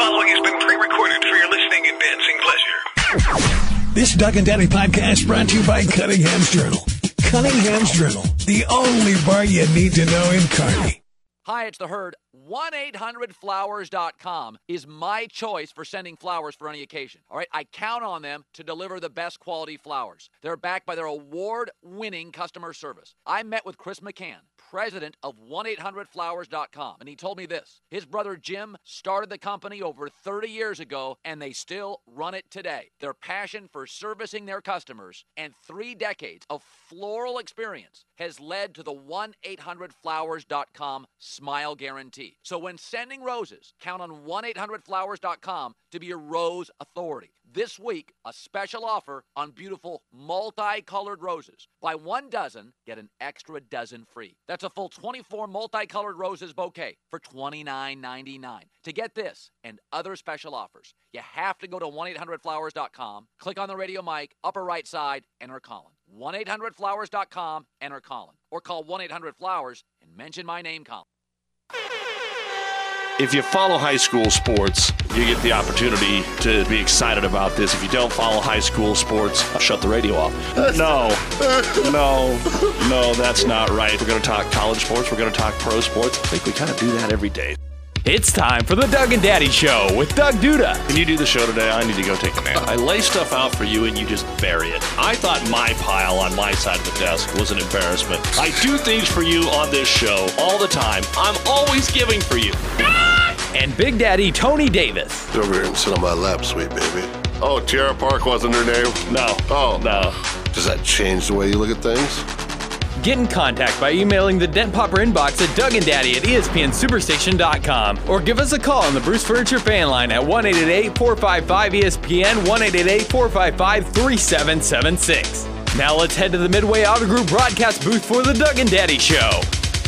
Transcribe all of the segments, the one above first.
following has been pre-recorded for your listening and dancing pleasure. This Doug and Daddy podcast brought to you by Cunningham's Journal. Cunningham's Journal, the only bar you need to know in Kearney. Hi, it's The Herd. 1-800-Flowers.com is my choice for sending flowers for any occasion. All right, I count on them to deliver the best quality flowers. They're backed by their award-winning customer service. I met with Chris McCann, president of 1-800-Flowers.com, and he told me this. His brother Jim started the company over 30 years ago, and they still run it today. Their passion for servicing their customers and 3 decades of floral experience has led to the 1-800-Flowers.com Smile Guarantee. So when sending roses, count on 1-800-Flowers.com to be your rose authority. This week, a special offer on beautiful multicolored roses. Buy 1 dozen, get an extra dozen free. That's a full 24 multicolored roses bouquet for $29.99. To get this and other special offers, you have to go to 1-800-Flowers.com, click on the radio mic, upper right side, enter Colin. 1-800-Flowers.com, enter Colin. Or call 1-800-Flowers and mention my name, Colin. If you follow high school sports, you get the opportunity to be excited about this. If you don't follow high school sports, I'll shut the radio off. No, that's not right. We're going to talk college sports. We're going to talk pro sports. I think we kind of do that every day. It's time for the Doug and Daddy Show with Doug Duda. Can you do the show today? I need to go take a nap. I lay stuff out for you and you just bury it. I thought my pile on my side of the desk was an embarrassment. I do things for you on this show all the time. I'm always giving for you. And Big Daddy Tony Davis. Get over here and sit on my lap, sweet baby. Oh, Tiara Park wasn't her name? No. Oh. No. Does that change the way you look at things? Get in contact by emailing the Dent Popper inbox at DougandDaddy@ESPNSuperstation.com or give us a call on the Bruce Furniture fan line at 1-888-455-ESPN, 1-888-455-3776. Now let's head to the Midway Auto Group broadcast booth for the Doug and Daddy Show.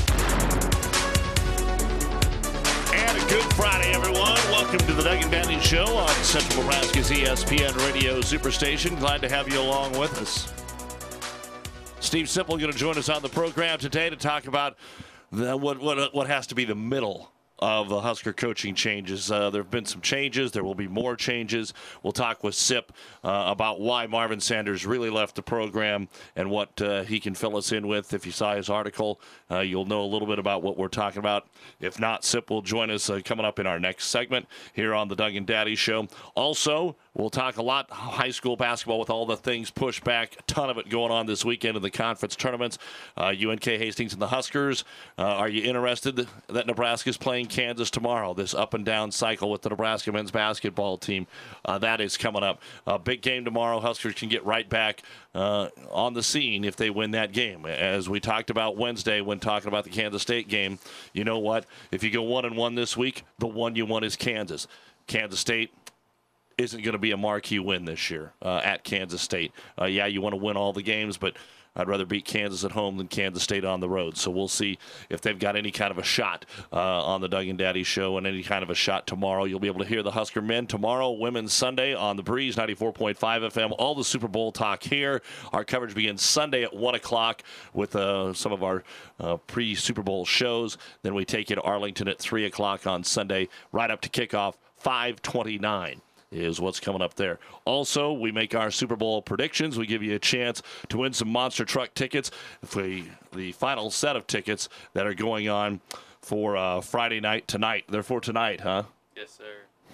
And a good Friday, everyone. Welcome to the Doug and Daddy Show on Central Nebraska's ESPN Radio Superstation. Glad to have you along with us. Steve Sipple going to join us on the program today to talk about what has to be the middle of the Husker coaching changes. There have been some changes. There will be more changes. We'll talk with Sip about why Marvin Sanders really left the program and what he can fill us in with. If you saw his article, you'll know a little bit about what we're talking about. If not, Sip will join us coming up in our next segment here on the Doug and Daddy Show. Also, we'll talk a lot high school basketball with all the things pushed back. A ton of it going on this weekend in the conference tournaments. UNK Hastings and the Huskers. Are you interested that Nebraska's playing Kansas tomorrow? This up and down cycle with the Nebraska men's basketball team. That is coming up. A big game tomorrow. Huskers can get right back on the scene if they win that game. As we talked about Wednesday when talking about the Kansas State game, you know what? If you go 1-1 this week, the one you want is Kansas. Kansas State isn't going to be a marquee win this year at Kansas State. Yeah, you want to win all the games, but I'd rather beat Kansas at home than Kansas State on the road. So we'll see if they've got any kind of a shot on the Doug and Daddy Show and any kind of a shot tomorrow. You'll be able to hear the Husker men tomorrow, Women's Sunday on the Breeze, 94.5 FM. All the Super Bowl talk here. Our coverage begins Sunday at 1 o'clock with some of our pre-Super Bowl shows. Then we take you to Arlington at 3 o'clock on Sunday, right up to kickoff, 5:29. Is what's coming up there. Also, we make our Super Bowl predictions. We give you a chance to win some monster truck tickets. The final set of tickets that are going on for Friday night tonight. They're for tonight, huh? Yes, sir.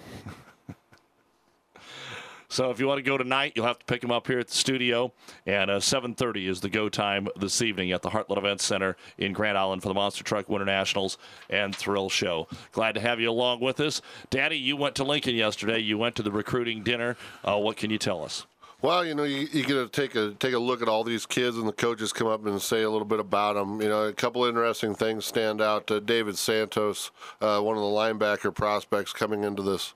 So if you want to go tonight, you'll have to pick them up here at the studio. And 7:30 is the go time this evening at the Heartland Events Center in Grand Island for the Monster Truck Winter Nationals and Thrill Show. Glad to have you along with us. Daddy, you went to Lincoln yesterday. You went to the recruiting dinner. What can you tell us? Well, you get to take a look at all these kids, and the coaches come up and say a little bit about them. A couple of interesting things stand out. David Santos, one of the linebacker prospects coming into this.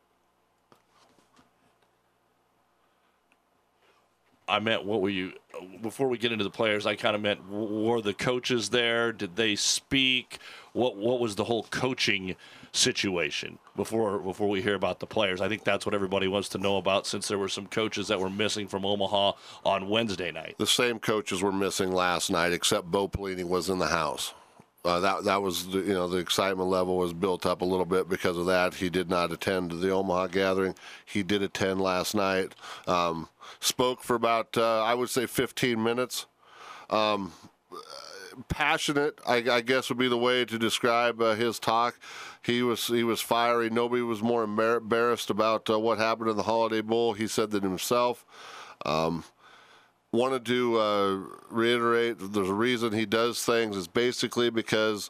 I meant, what were you, before we get into the players, I kind of meant, were the coaches there? Did they speak? What was the whole coaching situation before we hear about the players? I think that's what everybody wants to know about, since there were some coaches that were missing from Omaha on Wednesday night. The same coaches were missing last night, except Bo Pelini was in the house. that was the excitement level was built up a little bit because of that. He did not attend the Omaha gathering. He did attend last night. Spoke for about I would say 15 minutes. Passionate, I guess, would be the way to describe his talk. He was fiery. Nobody was more embarrassed about what happened in the Holiday Bowl. He said that himself. Wanted to reiterate there's a reason he does things is basically because,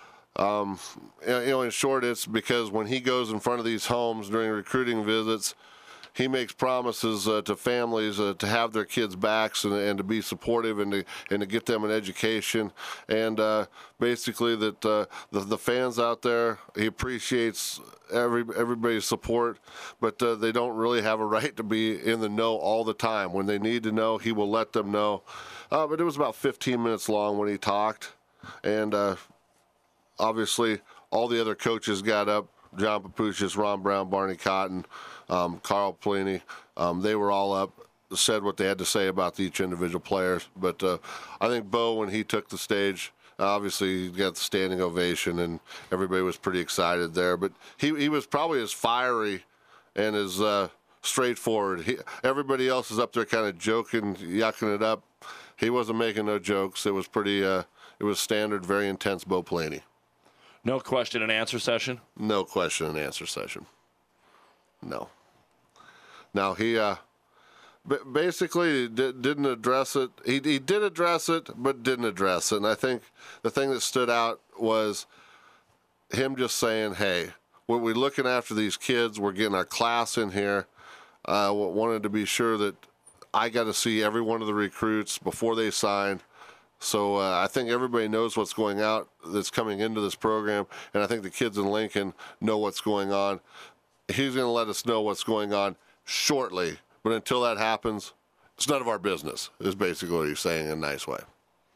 in short, it's because when he goes in front of these homes during recruiting visits, he makes promises to families to have their kids' backs and to be supportive and to get them an education. And basically that the fans out there, he appreciates everybody's support, but they don't really have a right to be in the know all the time. When they need to know, he will let them know. But it was about 15 minutes long when he talked. And obviously all the other coaches got up, John Papuchis, Ron Brown, Barney Cotton, Carl Pelini, they were all up, said what they had to say about each individual players. But I think Bo, when he took the stage, obviously he got the standing ovation, and everybody was pretty excited there. But he was probably as fiery and as straightforward. Everybody else is up there kind of joking, yucking it up. He wasn't making no jokes. It was pretty. It was standard, very intense Bo Pelini. No question and answer session? No question and answer session. No. Now, he basically didn't address it. He did address it, but didn't address it. And I think the thing that stood out was him just saying, hey, we're looking after these kids. We're getting our class in here. Wanted to be sure that I got to see every one of the recruits before they signed. So I think everybody knows what's going out that's coming into this program, and I think the kids in Lincoln know what's going on. He's going to let us know what's going on shortly, but until that happens, it's none of our business, is basically what he's saying in a nice way.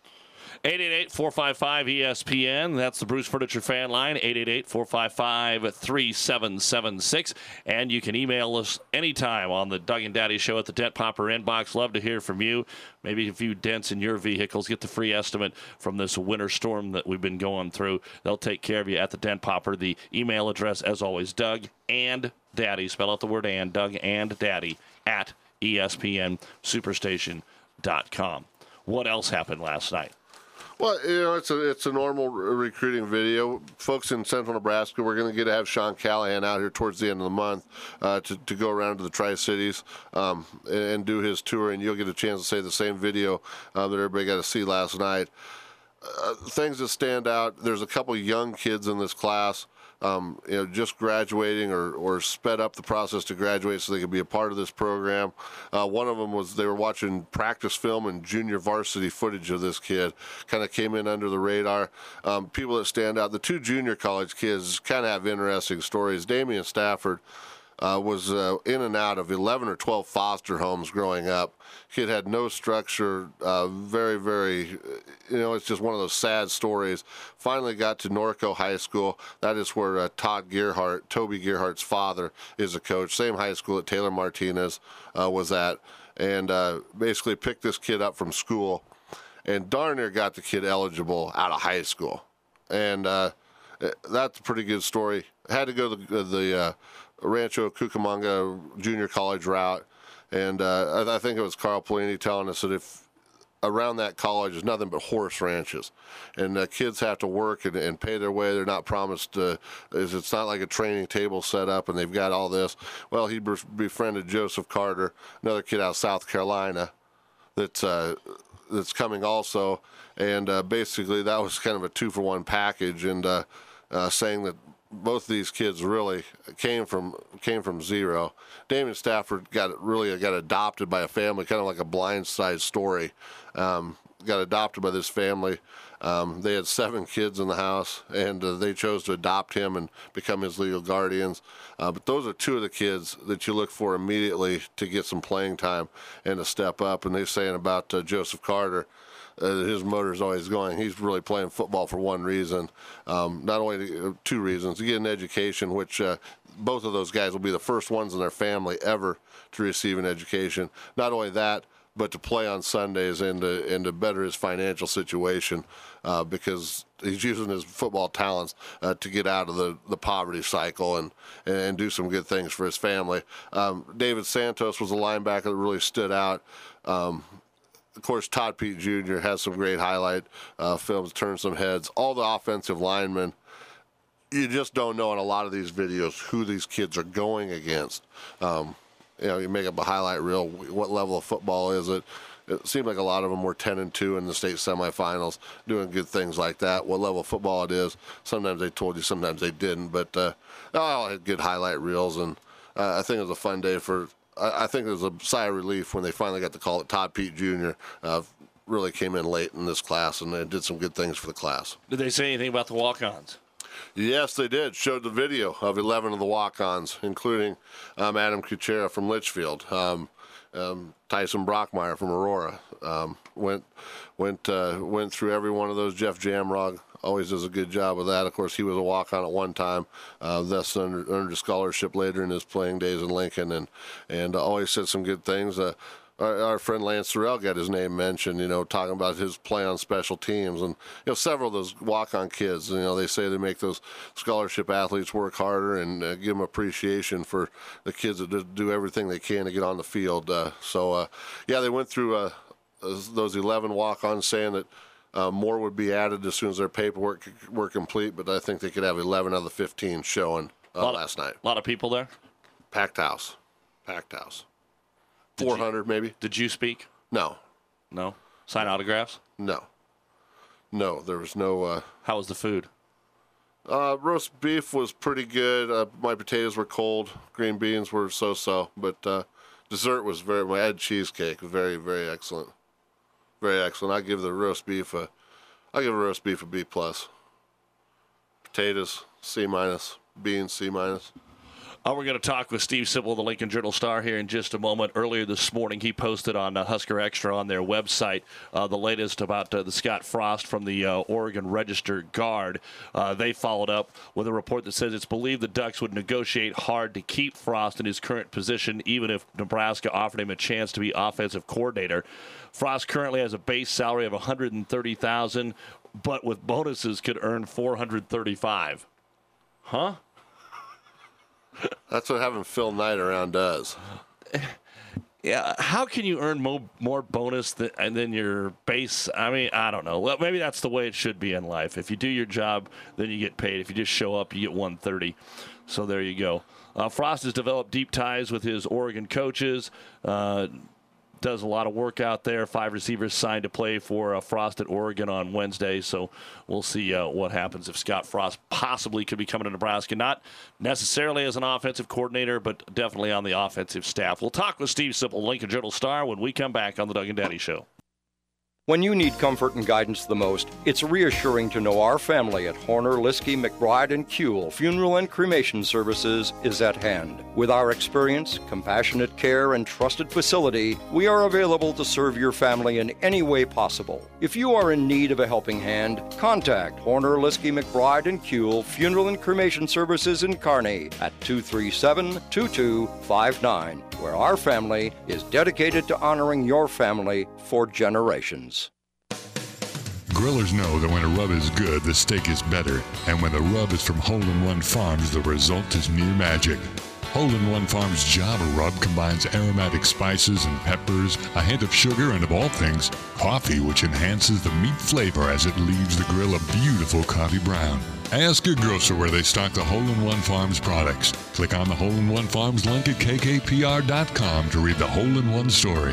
888-455-ESPN. That's the Bruce Furniture fan line, 888-455-3776. And you can email us anytime on the Doug and Daddy Show at the Dent Popper inbox. Love to hear from you. Maybe a few dents in your vehicles. Get the free estimate from this winter storm that we've been going through. They'll take care of you at the Dent Popper. The email address, as always, Doug and Daddy. Spell out the word and, Doug and Daddy, at ESPNSuperstation.com. What else happened last night? Well, it's a normal recruiting video. Folks in Central Nebraska, we're going to have Sean Callahan out here towards the end of the month to go around to the Tri-Cities and do his tour, and you'll get a chance to say the same video that everybody got to see last night. Things that stand out, there's a couple young kids in this class just graduating or sped up the process to graduate so they could be a part of this program. One of them was they were watching practice film and junior varsity footage of this kid. Kind of came in under the radar. People that stand out, the two junior college kids kind of have interesting stories. Damian Stafford was in and out of 11 or 12 foster homes growing up. Kid had no structure, very, very, it's just one of those sad stories. Finally got to Norco High School. That is where Toby Gearhart's father, is a coach. Same high school that Taylor Martinez was at. And basically picked this kid up from school and darn near got the kid eligible out of high school. And that's a pretty good story. Had to go the Rancho Cucamonga Junior College route. And I think it was Carl Pelini telling us that if around that college is nothing but horse ranches, and kids have to work and pay their way. They're not promised. It's not like a training table set up and they've got all this. Well, he befriended Joseph Carter, another kid out of South Carolina, that's coming also, and basically that was kind of a 2-for-1 package, and saying that both of these kids really came from zero. Damian Stafford got adopted by a family, kind of like a Blindside story. Got adopted by this family. They had 7 kids in the house, and they chose to adopt him and become his legal guardians. But those are 2 of the kids that you look for immediately to get some playing time and to step up. And they're saying about Joseph Carter, his motor's always going. He's really playing football for one reason, not only 2 reasons. To get an education, which both of those guys will be the first ones in their family ever to receive an education. Not only that, but to play on Sundays and to better his financial situation because he's using his football talents to get out of the poverty cycle and do some good things for his family. David Santos was a linebacker that really stood out. Of course, Todd Pete Jr. has some great highlight films, turned some heads. All the offensive linemen, you just don't know in a lot of these videos who these kids are going against. You make up a highlight reel. What level of football is it? It seemed like a lot of them were 10-2 in the state semifinals, doing good things like that. What level of football it is? Sometimes they told you, sometimes they didn't. But they all had good highlight reels, and I think it was a fun day I think it was a sigh of relief when they finally got to call it. Todd Pete Jr. Really came in late in this class and they did some good things for the class. Did they say anything about the walk-ons? Yes, they did. Showed the video of 11 of the walk-ons, including Adam Kuchera from Litchfield, Tyson Brockmeyer from Aurora. Went through every one of those. Jeff Jamrog always does a good job with that. Of course, he was a walk-on at one time. Thus earned a scholarship later in his playing days in Lincoln, and always said some good things. Our friend Lance Sorrell got his name mentioned, talking about his play on special teams. And, several of those walk-on kids, they say they make those scholarship athletes work harder and give them appreciation for the kids that do everything they can to get on the field. They went through those 11 walk-ons, saying that more would be added as soon as their paperwork were complete, but I think they could have 11 out of the 15 showing last night. A lot of people there? Packed house. 400 maybe. Did you speak? No. No? Sign autographs? No, there was no... How was the food? Roast beef was pretty good. My potatoes were cold. Green beans were so-so. But dessert was I had cheesecake. Very, very excellent. Very excellent. I give the roast beef a B+. Potatoes, C-. Beans, C-. We're going to talk with Steve Sipple of the Lincoln Journal-Star here in just a moment. Earlier this morning, he posted on Husker Extra on their website the latest about the Scott Frost from the Oregon Register Guard. They followed up with a report that says it's believed the Ducks would negotiate hard to keep Frost in his current position, even if Nebraska offered him a chance to be offensive coordinator. Frost currently has a base salary of $130,000, but with bonuses could earn $435,000. Huh? That's what having Phil Knight around does. Yeah, how can you earn more bonus than your base? I mean, I don't know. Well, maybe that's the way it should be in life. If you do your job, then you get paid. If you just show up, you get $130. So there you go. Frost has developed deep ties with his Oregon coaches. Does a lot of work out there. 5 receivers signed to play for Frost at Oregon on Wednesday, so we'll see what happens if Scott Frost possibly could be coming to Nebraska. Not necessarily as an offensive coordinator, but definitely on the offensive staff. We'll talk with Steve Sipple, Lincoln Journal-Star, when we come back on the Doug and Daddy Show. When you need comfort and guidance the most, it's reassuring to know our family at Horner, Liskey, McBride, and Kuehl Funeral and Cremation Services is at hand. With our experience, compassionate care, and trusted facility, we are available to serve your family in any way possible. If you are in need of a helping hand, contact Horner, Liskey, McBride, and Kuehl Funeral and Cremation Services in Kearney at 237-2259, where our family is dedicated to honoring your family for generations. Grillers know that when a rub is good, the steak is better. And when the rub is from Hole-in-One Farms, the result is near magic. Hole-in-One Farms Java Rub combines aromatic spices and peppers, a hint of sugar, and of all things, coffee, which enhances the meat flavor as it leaves the grill a beautiful coffee brown. Ask your grocer where they stock the Hole-in-One Farms products. Click on the Hole-in-One Farms link at kkpr.com to read the Hole-in-One story.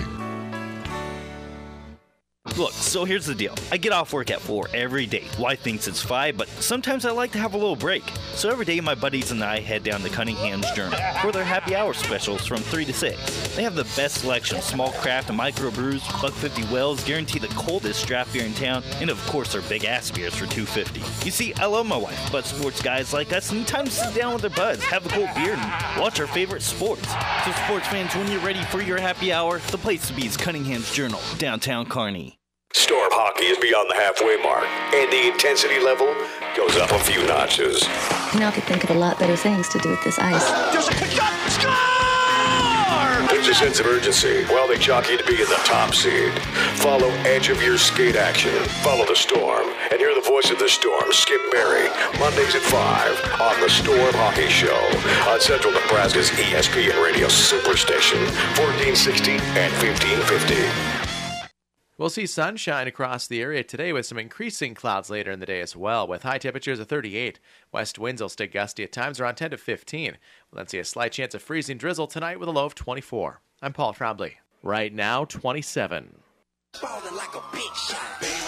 Look, so here's the deal. I get off work at 4 every day. Wife thinks it's 5, but sometimes I like to have a little break. So every day my buddies and I head down to Cunningham's Journal for their happy hour specials from 3 to 6. They have the best selection of small craft and microbrews, $1.50 wells, guarantee the coldest draft beer in town, and of course their big ass beers for $2.50. You see, I love my wife, but sports guys like us need time to sit down with their buds, have a cold beer, and watch our favorite sports. So sports fans, when you're ready for your happy hour, the place to be is Cunningham's Journal, downtown Kearney. Storm hockey is beyond the halfway mark, and the intensity level goes up a few notches. I could think of a lot better things to do with this ice. Just pick up, score! The a sense of urgency while they jockey to be in the top seed. Follow edge of your skate action. Follow the Storm and hear the voice of the Storm, Skip Berry, Mondays at 5 on the Storm Hockey Show on Central Nebraska's ESPN Radio Superstation, 1460 and 1550. We'll see sunshine across the area today with some increasing clouds later in the day as well, with high temperatures of 38. West winds will stay gusty at times around 10 to 15. We'll then see a slight chance of freezing drizzle tonight with a low of 24. I'm Paul Trombley. Right now, 27. Ballin' like a big shot.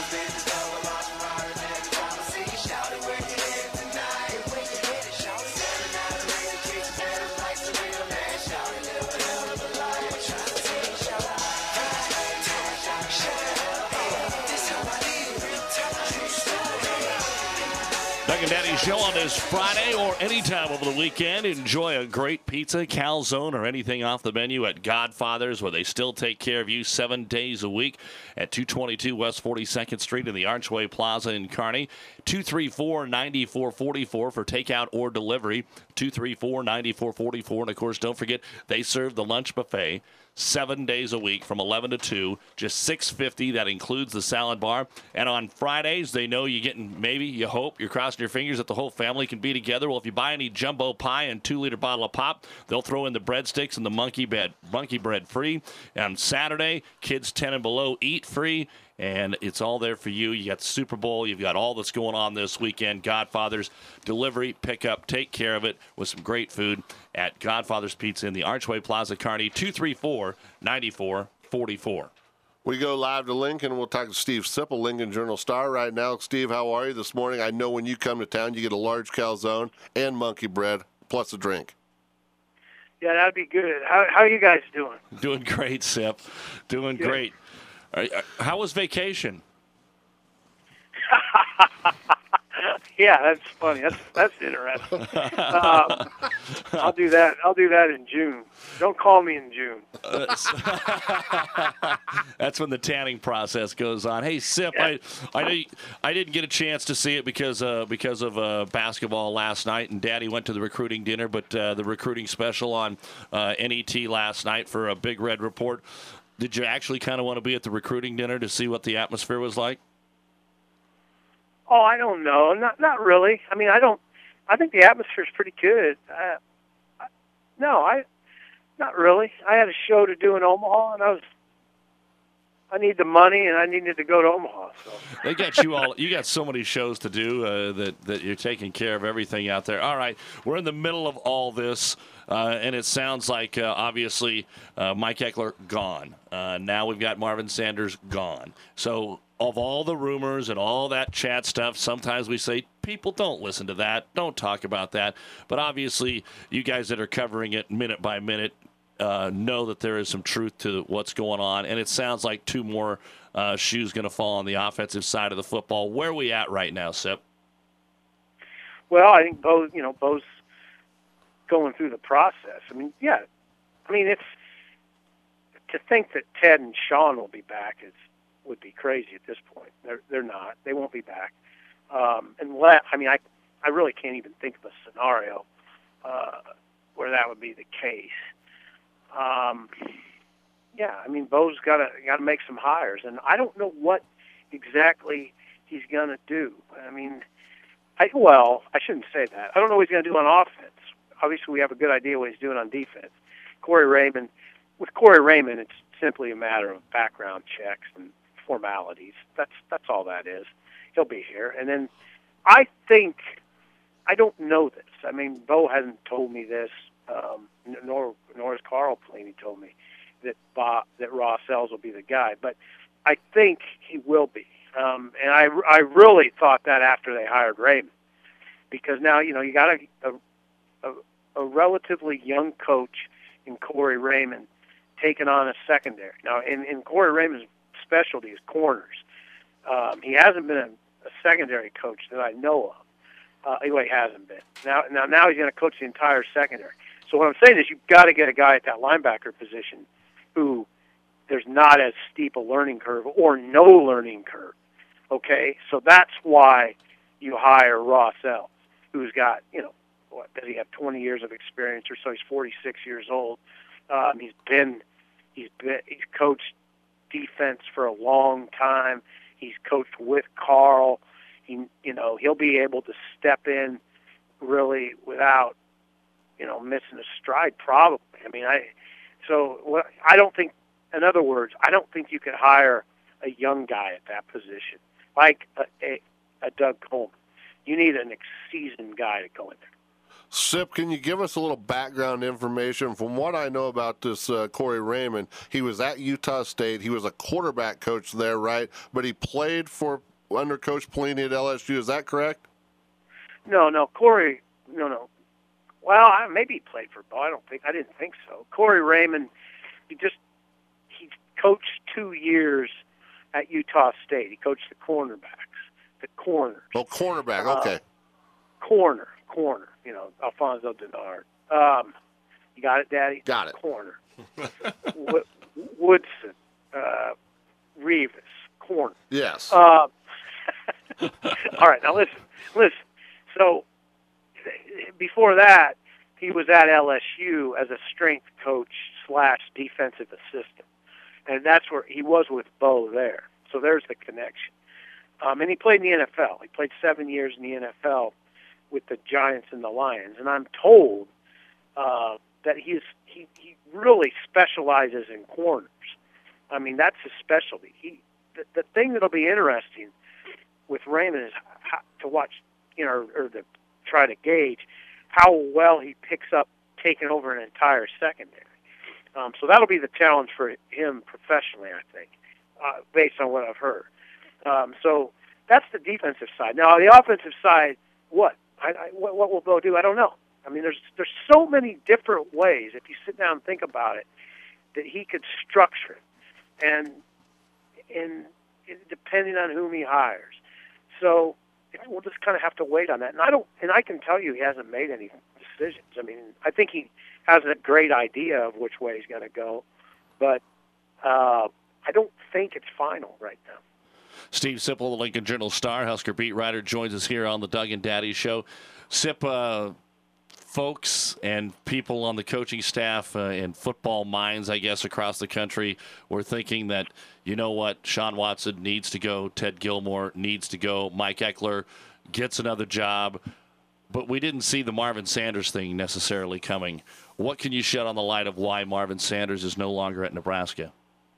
Doug and Daddy Show on this Friday or anytime over the weekend. Enjoy a great pizza, calzone, or anything off the menu at Godfather's, where they still take care of you 7 days a week at 222 West 42nd Street in the Archway Plaza in Kearney. 234-9444 for takeout or delivery. 234-9444. And, of course, don't forget, they serve the lunch buffet 7 days a week from 11 to 2, just $6.50. That includes the salad bar. And on Fridays, they know you're getting, maybe, you hope, you're crossing your fingers that the whole family can be together. Well, if you buy any jumbo pie and 2-liter bottle of pop, they'll throw in the breadsticks and the monkey bread free. And on Saturday, kids 10 and below eat free. And it's all there for you. You got the Super Bowl. You've got all that's going on this weekend. Godfather's delivery, pickup, take care of it with some great food at Godfather's Pizza in the Archway Plaza, Kearney, 234-9444. We go live to Lincoln. We'll talk to Steve Sipple, Lincoln Journal-Star right now. Steve, how are you this morning? I know when you come to town, you get a large calzone and monkey bread, plus a drink. Yeah, that'd be good. How are you guys doing? Doing great, Sip. Doing great. How was vacation? Yeah, that's funny. That's interesting. I'll do that. I'll do that in June. Don't call me in June. That's when the tanning process goes on. Hey, Sip, I know I didn't get a chance to see it because of basketball last night, and Daddy went to the recruiting dinner, but the recruiting special on NET last night for a Big Red Report. Did you actually kind of want to be at the recruiting dinner to see what the atmosphere was like? Oh, I don't know. Not really. I mean, I think the atmosphere is pretty good. Not really. I had a show to do in Omaha, and I need the money, and I needed to go to Omaha. So they got you all. You got so many shows to do that you're taking care of everything out there. All right, we're in the middle of all this. And it sounds like, obviously, Mike Eckler gone. Now we've got Marvin Sanders gone. So of all the rumors and all that chat stuff, sometimes we say, people, don't listen to that. Don't talk about that. But obviously, you guys that are covering it minute by minute know that there is some truth to what's going on. And it sounds like 2 more shoes going to fall on the offensive side of the football. Where are we at right now, Sip? Well, I think Bo's going through the process. I mean, yeah. I mean, it's to think that Ted and Sean will be back would be crazy at this point. They're not. They won't be back. Unless, I mean, I really can't even think of a scenario where that would be the case. Yeah, I mean, Bo's got to make some hires, and I don't know what exactly he's going to do. I mean, I shouldn't say that. I don't know what he's going to do on offense. Obviously, we have a good idea what he's doing on defense. With Corey Raymond, it's simply a matter of background checks and formalities. That's all that is. He'll be here. And then I don't know this. I mean, Bo hasn't told me this, nor has Carl Pelini told me that Ross Ells will be the guy. But I think he will be. And I really thought that after they hired Raymond. Because now, you got a relatively young coach in Corey Raymond taking on a secondary. Now, in Corey Raymond's specialty is corners. He hasn't been a secondary coach that I know of. Anyway, he hasn't been. Now he's going to coach the entire secondary. So what I'm saying is you've got to get a guy at that linebacker position who there's not as steep a learning curve or no learning curve. Okay? So that's why you hire Ross Ells, who's got, does he have 20 years of experience or so? He's 46 years old. He's been He's coached defense for a long time. He's coached with Carl. He'll be able to step in really without, missing a stride probably. I don't think, in other words, I don't think you could hire a young guy at that position like a Doug Coleman. You need an seasoned guy to go in there. Sip, can you give us a little background information? From what I know about this Corey Raymond, he was at Utah State. He was a quarterback coach there, right? But he played under Coach Pelini at LSU. Is that correct? No, Corey. No. Well, maybe he played for Bo. I didn't think so. Corey Raymond, he coached 2 years at Utah State. He coached the corners. Oh, cornerback. Okay. Corner. Alfonso Denard. You got it, Daddy? Got it. Corner. Woodson. Revis. Corner. Yes. All right, now listen. So before that, he was at LSU as a strength coach / defensive assistant. And that's where he was with Bo there. So there's the connection. And he played in the NFL. He played 7 years in the NFL with the Giants and the Lions. And I'm told that he really specializes in corners. I mean, that's his specialty. The thing that'll be interesting with Raymond is to watch, or to try to gauge how well he picks up taking over an entire secondary. So that'll be the challenge for him professionally, I think, based on what I've heard. So that's the defensive side. Now, the offensive side, what will Bo do? I don't know. I mean, there's so many different ways, if you sit down and think about it, that he could structure it, and depending on whom he hires. So we'll just kind of have to wait on that. And I can tell you he hasn't made any decisions. I mean, I think he has a great idea of which way he's going to go, but I don't think it's final right now. Steve Sipple, the Lincoln Journal-Star, Husker beat writer, joins us here on the Doug and Daddy Show. Sip, folks and people on the coaching staff and football minds, I guess, across the country were thinking that, you know what, Sean Watson needs to go, Ted Gilmore needs to go, Mike Eckler gets another job, but we didn't see the Marvin Sanders thing necessarily coming. What can you shed on the light of why Marvin Sanders is no longer at Nebraska?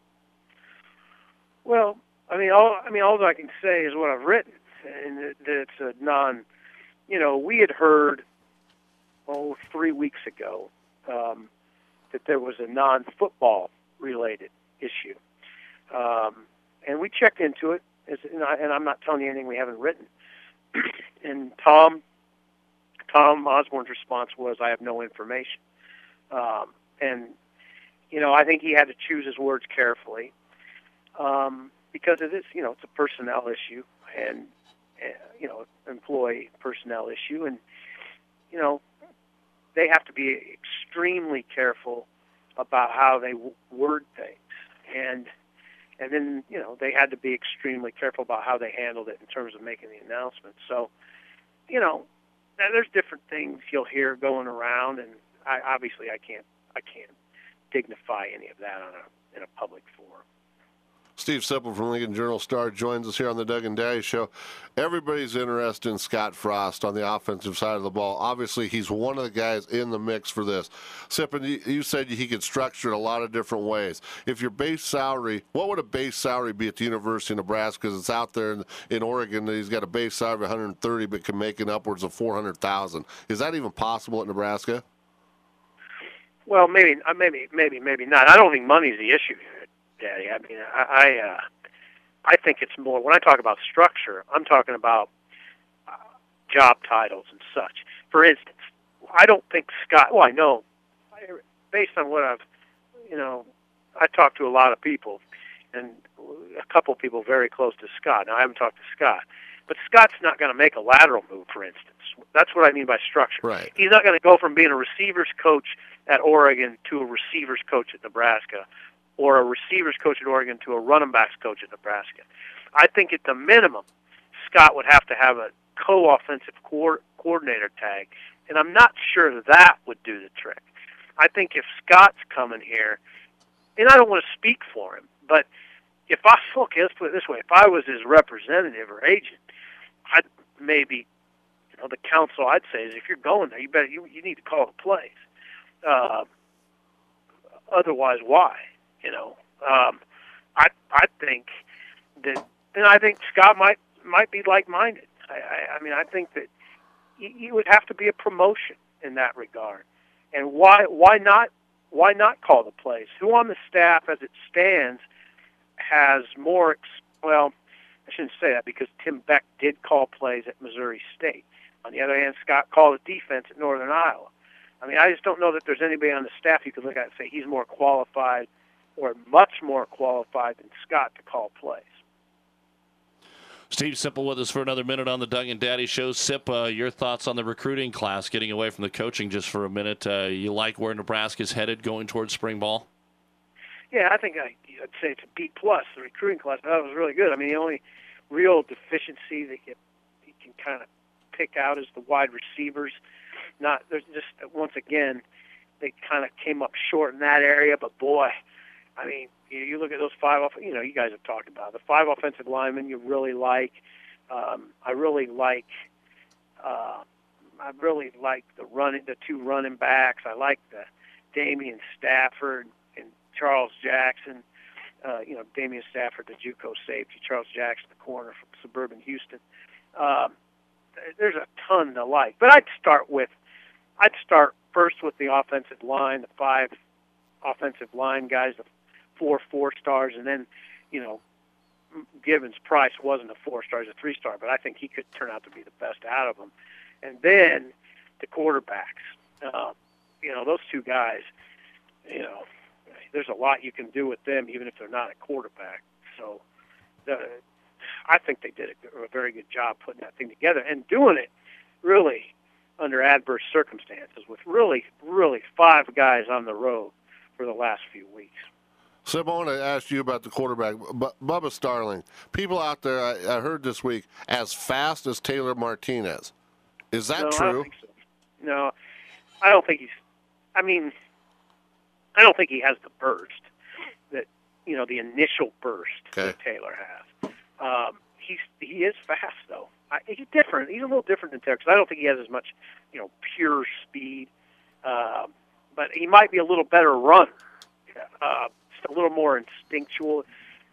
Well, all I can say is what I've written, and that it's a we had heard 3 weeks ago that there was a non-football related issue, and we checked into it. And I'm not telling you anything we haven't written. And Tom Osborne's response was, "I have no information," and I think he had to choose his words carefully. Because it is, it's a personnel issue and, employee personnel issue. And, they have to be extremely careful about how they word things. And then, they had to be extremely careful about how they handled it in terms of making the announcement. So, there's different things you'll hear going around. And I can't dignify any of that in a public forum. Steve Sipple from Lincoln Journal-Star joins us here on the Doug and Daddy Show. Everybody's interested in Scott Frost on the offensive side of the ball. Obviously, he's one of the guys in the mix for this. Sipple, you said he could structure it a lot of different ways. If your base salary, what would a base salary be at the University of Nebraska? Because it's out there in Oregon that he's got a base salary of $130 but can make it upwards of $400,000. Is that even possible at Nebraska? Well, maybe not. I don't think money's the issue here, Daddy. I mean, I think it's more, when I talk about structure, I'm talking about job titles and such. For instance, I don't think Scott, I know, based on what I've, I talked to a lot of people, and a couple people very close to Scott. Now, I haven't talked to Scott, but Scott's not going to make a lateral move, for instance. That's what I mean by structure. Right. He's not going to go from being a receivers coach at Oregon to a receivers coach at Nebraska, or a receivers coach at Oregon to a running backs coach at Nebraska. I think at the minimum, Scott would have to have a co-offensive coordinator tag, and I'm not sure that would do the trick. I think if Scott's coming here, and I don't want to speak for him, but if I, okay, let's put it this way, if I was his representative or agent, I'd maybe, the counsel I'd say is if you're going there, you need to call the plays. Otherwise, why? I think that, and I think Scott might be like-minded. I mean, I think that he would have to be a promotion in that regard. And why not call the plays? Who on the staff, as it stands, has more? Well, I shouldn't say that because Tim Beck did call plays at Missouri State. On the other hand, Scott called the defense at Northern Iowa. I mean, I just don't know that there's anybody on the staff you could look at and say he's more qualified or much more qualified than Scott to call plays. Steve Sipple with us for another minute on the Doug and Daddy Show. Sip, your thoughts on the recruiting class, getting away from the coaching just for a minute. You like where Nebraska's headed going towards spring ball? Yeah, I think I'd say it's a B+. The recruiting class, I thought it was really good. I mean, the only real deficiency that you can kind of pick out is the wide receivers. There's just, once again, they kind of came up short in that area, but boy, I mean, you look at those you guys have talked about the 5 offensive linemen you really like. I really like the 2 running backs. I like the Damian Stafford and Charles Jackson. Damian Stafford, the JUCO safety, Charles Jackson, the corner from suburban Houston. There's a ton to like, but I'd start first with the offensive line, the 5 offensive line guys, the 4 4-stars, and then, Gibbons Price wasn't a 4-star, he's a 3-star, but I think he could turn out to be the best out of them. And then the quarterbacks, those 2 guys, there's a lot you can do with them, even if they're not a quarterback. So I think they did a very good job putting that thing together and doing it really under adverse circumstances with really, really 5 guys on the road for the last few weeks. Sip, I want to ask you about the quarterback, Bubba Starling. People out there, I heard this week, as fast as Taylor Martinez. Is that true? I don't think so. No, I don't think I don't think he has the burst that, the initial burst that Taylor has. He is fast, though. He's different. He's a little different than Taylor because I don't think he has as much, pure speed. But he might be a little better runner. Just a little more instinctive.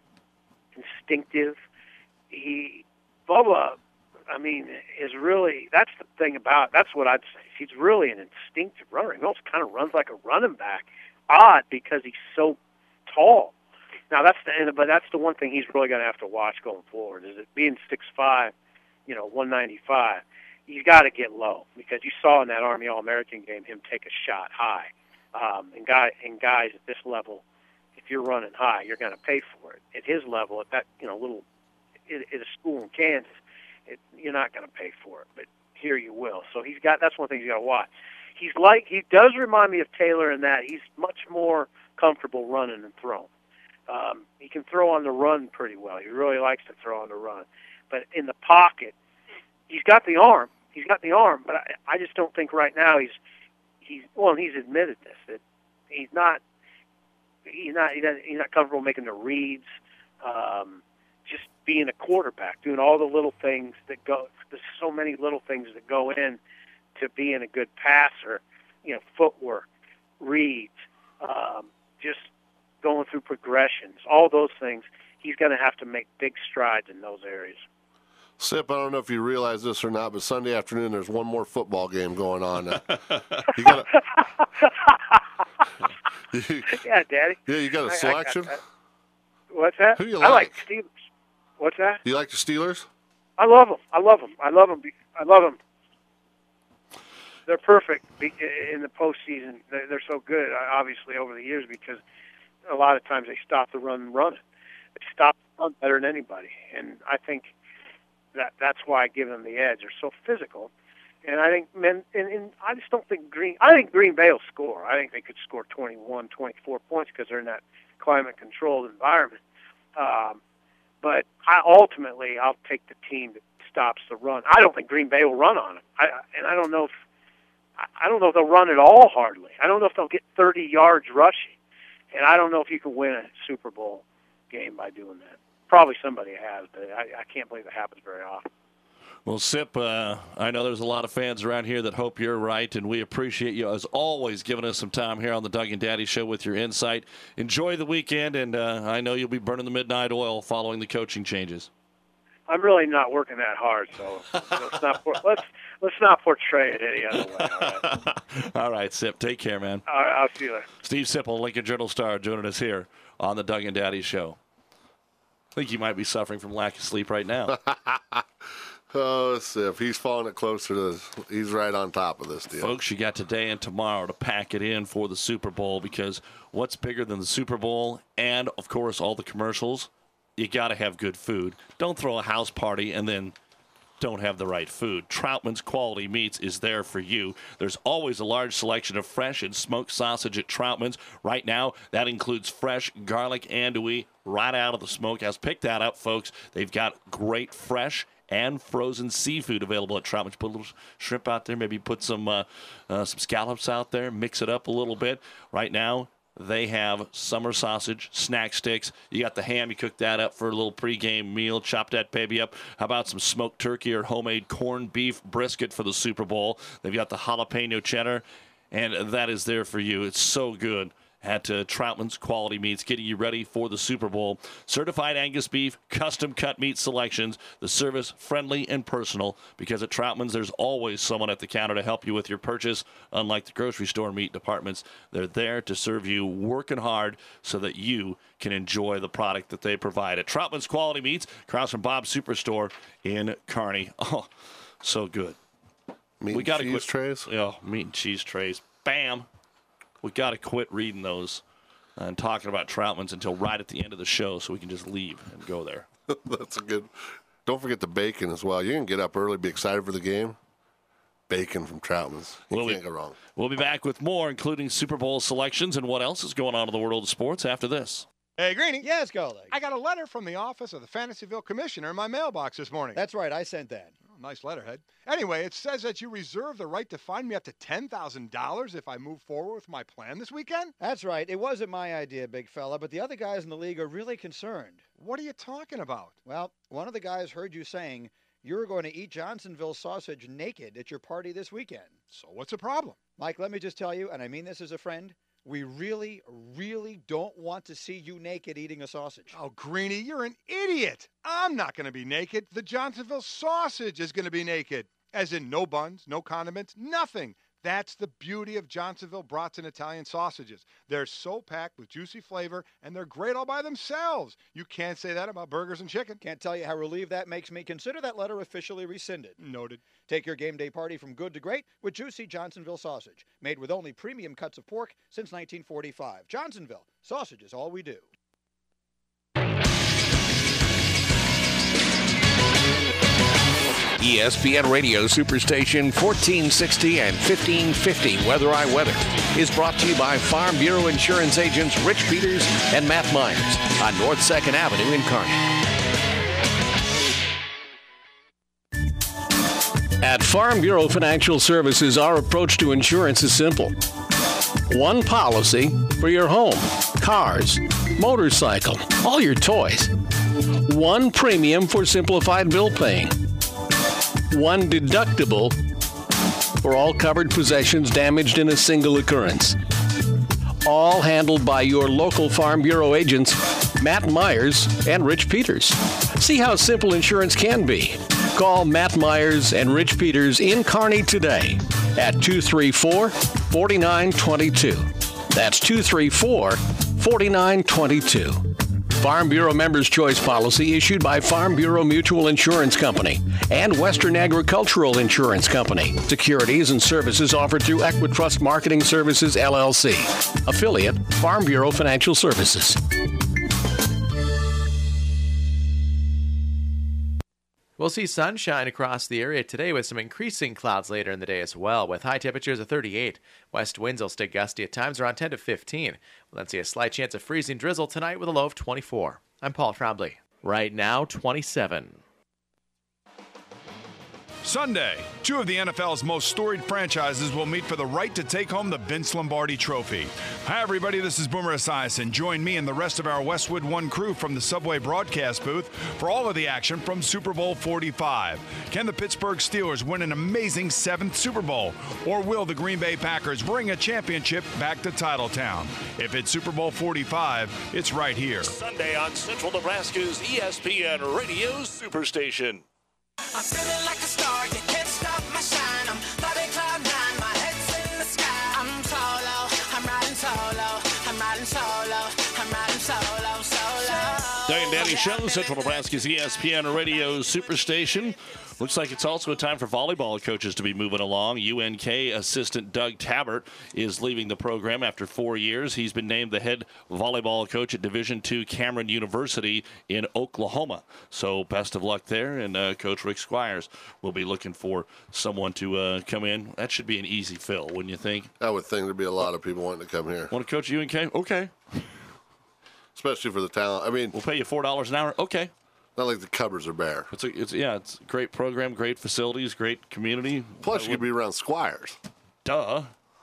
Bubba, is really, that's the thing that's what I'd say. He's really an instinctive runner. He almost kind of runs like a running back. Odd because he's so tall. Now that's the one thing he's really going to have to watch going forward is it being 6'5", 195. You got to get low because you saw in that Army All-American game him take a shot high. And guys at this level, if you're running high, you're going to pay for it. At his level, at that little at a school in Kansas, you're not going to pay for it. But here you will. So that's one thing you got to watch. He does remind me of Taylor in that he's much more comfortable running and throwing. He can throw on the run pretty well. He really likes to throw on the run. But in the pocket, he's got the arm. But I just don't think right now he's admitted this, that he's not comfortable making the reads, just being a quarterback, doing all the little things that go. There's so many little things that go in to being a good passer, footwork, reads, just going through progressions, all those things. He's going to have to make big strides in those areas. Sip, I don't know if you realize this or not, but Sunday afternoon there's one more football game going on. Yeah, Daddy. Yeah, you got a selection? What's that? Who do you I like Steelers. What's that? You like the Steelers? I love them. They're perfect in the postseason. They're so good, obviously, over the years because a lot of times they stop the run running. They stop the run better than anybody. And I think that's why I give them the edge. They're so physical. And I think I just don't think I think Green Bay will score. I think they could score 21, 24 points because they're in that climate-controlled environment. But I'll take the team that stops the run. I don't think Green Bay will run on them. I don't know if they'll run at all hardly. I don't know if they'll get 30 yards rushing. And I don't know if you can win a Super Bowl game by doing that. Probably somebody has, but I can't believe it happens very often. Well, Sip, I know there's a lot of fans around here that hope you're right, and we appreciate you, as always, giving us some time here on the Doug and Daddy Show with your insight. Enjoy the weekend, and I know you'll be burning the midnight oil following the coaching changes. I'm really not working that hard, so let's not portray it any other way. All right, all right, Sip. Take care, man. I'll see you later. Steve Sipple, Lincoln Journal-Star, joining us here on the Doug and Daddy Show. I think you might be suffering from lack of sleep right now. Oh, Sip, he's falling it closer to this. He's right on top of this deal. Folks, you got today and tomorrow to pack it in for the Super Bowl, because what's bigger than the Super Bowl and, of course, all the commercials? You got to have good food. Don't throw a house party and then don't have the right food. Troutman's Quality Meats is there for you. There's always a large selection of fresh and smoked sausage at Troutman's. Right now, that includes fresh garlic andouille right out of the smokehouse. Pick that up, folks. They've got great fresh and frozen seafood available at Troutman's. Put a little shrimp out there, maybe put some scallops out there, mix it up a little bit. Right now, they have summer sausage, snack sticks. You got the ham. You cook that up for a little pregame meal. Chop that baby up. How about some smoked turkey or homemade corned beef brisket for the Super Bowl? They've got the jalapeno cheddar, and that is there for you. It's so good at Troutman's Quality Meats, getting you ready for the Super Bowl. Certified Angus beef, custom cut meat selections, the service friendly and personal, because at Troutman's there's always someone at the counter to help you with your purchase. Unlike the grocery store meat departments, they're there to serve you, working hard so that you can enjoy the product that they provide. At Troutman's Quality Meats, across from Bob's Superstore in Kearney. Oh, so good. Meat and cheese trays? Yeah, meat and cheese trays. Bam. We got to quit reading those and talking about Troutman's until right at the end of the show, so we can just leave and go there. That's a good. Don't forget the bacon as well. You can get up early, be excited for the game. Bacon from Troutman's. You can't go wrong. We'll be back with more, including Super Bowl selections and what else is going on in the world of sports after this. Hey, Greeny. Yes, Goldie. I got a letter from the office of the Fantasyville Commissioner in my mailbox this morning. That's right. I sent that. Nice letterhead. Anyway, it says that you reserve the right to fine me up to $10,000 if I move forward with my plan this weekend? That's right. It wasn't my idea, big fella, but the other guys in the league are really concerned. What are you talking about? Well, one of the guys heard you saying you're going to eat Johnsonville sausage naked at your party this weekend. So what's the problem? Mike, let me just tell you, and I mean this as a friend, we really, really don't want to see you naked eating a sausage. Oh, Greeny, you're an idiot. I'm not going to be naked. The Johnsonville sausage is going to be naked. As in no buns, no condiments, nothing. That's the beauty of Johnsonville brats and Italian sausages. They're so packed with juicy flavor, and they're great all by themselves. You can't say that about burgers and chicken. Can't tell you how relieved that makes me. Consider that letter officially rescinded. Noted. Take your game day party from good to great with juicy Johnsonville sausage, made with only premium cuts of pork since 1945. Johnsonville, sausage is all we do. ESPN Radio Superstation 1460 and 1550 Weather I Weather is brought to you by Farm Bureau Insurance agents Rich Peters and Matt Myers on North 2nd Avenue in Kearney. At Farm Bureau Financial Services, our approach to insurance is simple. One policy for your home, cars, motorcycle, all your toys. One premium for simplified bill paying. One deductible for all covered possessions damaged in a single occurrence. All handled by your local Farm Bureau agents, Matt Myers and Rich Peters. See how simple insurance can be. Call Matt Myers and Rich Peters in Kearney today at 234-4922. That's 234-4922. Farm Bureau Members' Choice Policy issued by Farm Bureau Mutual Insurance Company and Western Agricultural Insurance Company. Securities and services offered through Equitrust Marketing Services, LLC. Affiliate, Farm Bureau Financial Services. We'll see sunshine across the area today with some increasing clouds later in the day as well, with high temperatures of 38. West winds will stay gusty at times around 10 to 15. We'll then see a slight chance of freezing drizzle tonight with a low of 24. I'm Paul Trombley. Right now, 27. Sunday, two of the NFL's most storied franchises will meet for the right to take home the Vince Lombardi Trophy. Hi, everybody. This is Boomer Esiason. Join me and the rest of our Westwood One crew from the Subway broadcast booth for all of the action from Super Bowl 45. Can the Pittsburgh Steelers win an amazing 7th Super Bowl? Or will the Green Bay Packers bring a championship back to Titletown? If it's Super Bowl 45, it's right here. Sunday on Central Nebraska's ESPN Radio Superstation. I'm feeling like a star, you can't stop my shine. I'm floating cloud nine, my head's in the sky. I'm solo, I'm riding solo, I'm riding solo, I'm riding solo, solo. Doug and Danny Show, Central Nebraska's ESPN Radio Superstation. Looks like it's also a time for volleyball coaches to be moving along. UNK assistant Doug Tabbert is leaving the program after 4 years. He's been named the head volleyball coach at Division II Cameron University in Oklahoma. So best of luck there. And Coach Rick Squires will be looking for someone to come in. That should be an easy fill, wouldn't you think? I would think there'd be a lot of people wanting to come here. Want to coach UNK? Okay. Especially for the talent. I mean, we'll pay you $4 an hour. Okay. Not like the cupboards are bare. It's a great program, great facilities, great community. Plus, you could be around Squires. Duh.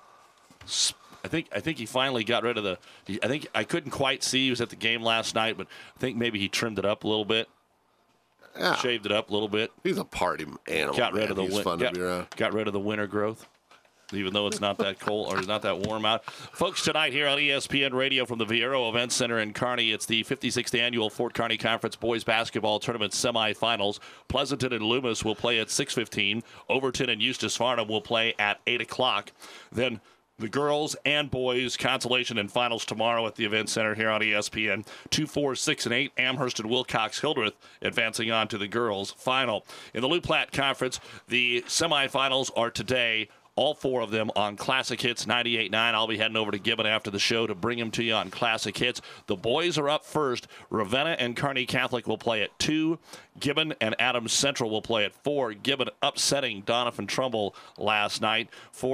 I think he finally got rid of the. I think I couldn't quite see. He was at the game last night, but I think maybe he trimmed it up a little bit. Yeah. Shaved it up a little bit. He's a party animal. Got rid man. of the He's fun to be around. Got rid of the winter growth. Even though it's not that cold or not that warm out. Folks, tonight here on ESPN Radio from the Viero Event Center in Kearney, it's the 56th Annual Fort Kearney Conference Boys Basketball Tournament semifinals. Pleasanton and Loomis will play at 6:15. Overton and Eustis Farnham will play at 8 o'clock. Then the girls and boys consolation and finals tomorrow at the Event Center here on ESPN. 2, 4, 6, and 8. Amherst and Wilcox Hildreth advancing on to the girls' final. In the Lou Platte Conference, the semifinals are today. All 4 of them on Classic Hits 98.9. I'll be heading over to Gibbon after the show to bring them to you on Classic Hits. The boys are up first. Ravenna and Kearney Catholic will play at 2. Gibbon and Adams Central will play at 4. Gibbon upsetting Doniphan Trumbull last night,